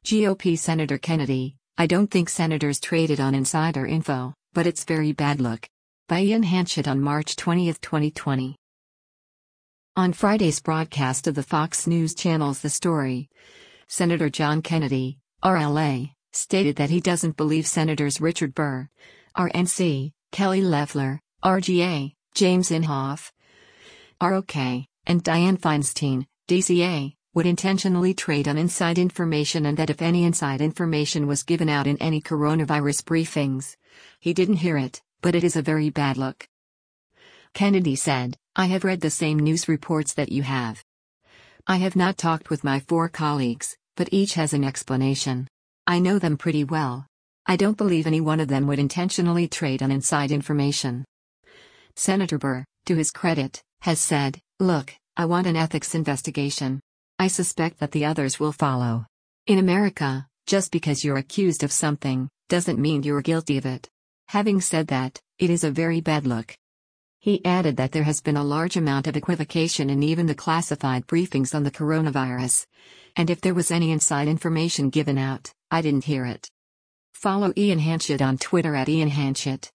GOP Senator Kennedy, I don't think senators traded on insider info, but it's very bad look. By Ian Hanchett on March 20, 2020. On Friday's broadcast of the Fox News Channel's The Story, Senator John Kennedy, RLA, stated that he doesn't believe Senators Richard Burr, RNC, Kelly Loeffler, RGA, James Inhofe, ROK, and Dianne Feinstein, DCA, would intentionally trade on inside information, and that if any inside information was given out in any coronavirus briefings, he didn't hear it, but it is a very bad look. Kennedy said, I have read the same news reports that you have. I have not talked with my 4 colleagues, but each has an explanation. I know them pretty well. I don't believe any one of them would intentionally trade on inside information. Senator Burr, to his credit, has said, look, I want an ethics investigation. I suspect that the others will follow. In America, just because you're accused of something, doesn't mean you're guilty of it. Having said that, it is a very bad look. He added that there has been a large amount of equivocation in even the classified briefings on the coronavirus. And if there was any inside information given out, I didn't hear it. Follow Ian Hanchett on Twitter at Ian Hanchett.